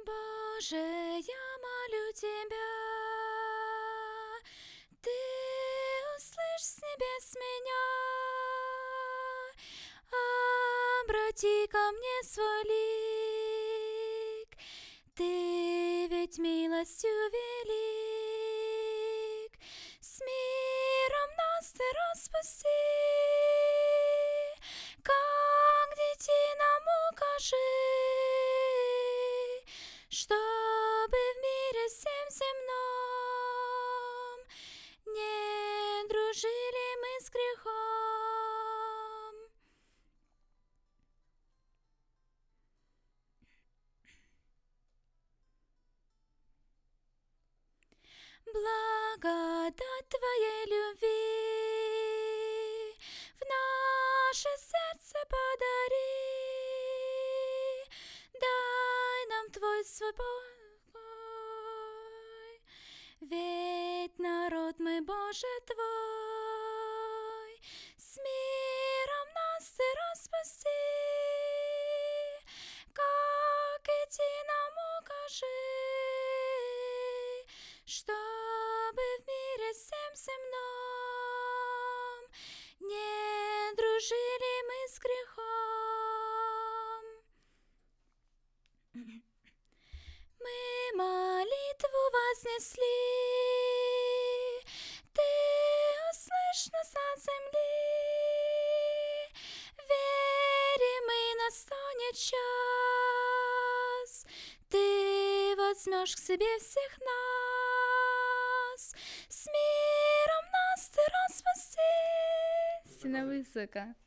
Боже, я молю Тебя, Ты услышь с небес меня, обрати ко мне свой лик, Ты ведь милостью велик, с миром нас Ты распусти, как детей нам укажи, чтобы в мире всем земном не дружили мы с грехом. Благодать Твоей любви в наше сердце подари, дай нам Твой свой покой, ведь народ мы, Боже, Твой, с миром нас Ты распусти, как идти нам укажи, чтобы в мире всем земном не дружили мы с грехом. Мы молитву вознесли, Ты услышь нас от земли, верим и настанет час, Ты возьмешь к себе всех нас, с миром нас Ты распусти. Сильно высоко.